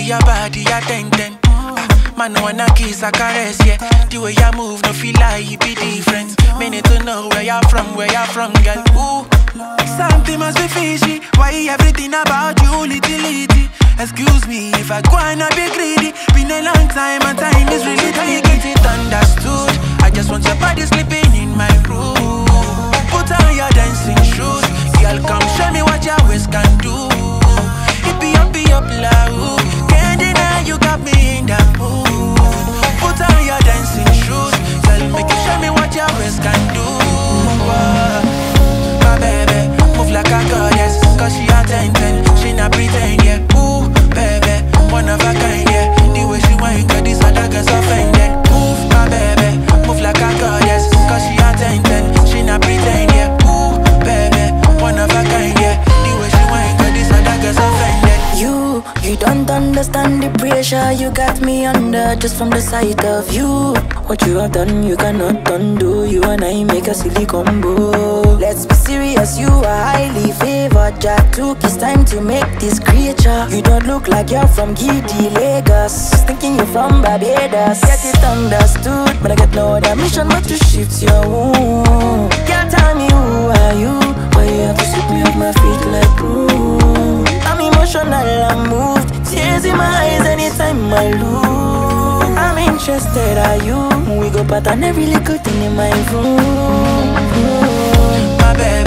your body a 10-10. Man wanna kiss a caress, yeah. The way you move, no feel like you be different. Me need to know where you're from, girl. Ooh, something must be fishy. Why everything about you, little? Excuse me if I go and be greedy. Been a long time and time is really taking it understood. I just want your body sleeping in my room. Put on your dancing shoes. Girl, come show me what your waist can do. It be up loud. Can't deny you got me in that mood. Put on your dancing shoes. Girl, make you show me what your waist can do. My baby, move like a goddess. Cause she a 10-10, she not pretend, yeah. Ooh, baby, one of a kind, yeah. The way she whine, got these other girls offended. Move, my baby, move like a goddess. Cause she a 10-10, she not pretend, yeah. Ooh, baby, one of a kind, yeah. The way she whine, got these other girls offended. You don't understand the pressure you got me under just from the sight of you. What you have done, you cannot undo. You and I make a silly combo. Let's be serious, you are highly favored. Jack took his time to make this creature. You don't look like you're from Giddy, Lagos. Thinking you're from Barbados. Get it understood, but I got no other mission but to shift your womb. Can't tell me who are you? Why you have to sweep me off my feet like broom? I'm emotional, I'm moved. Tears in my eyes anytime I lose. I'm interested, are you? We go pattern every little thing in my room. My baby,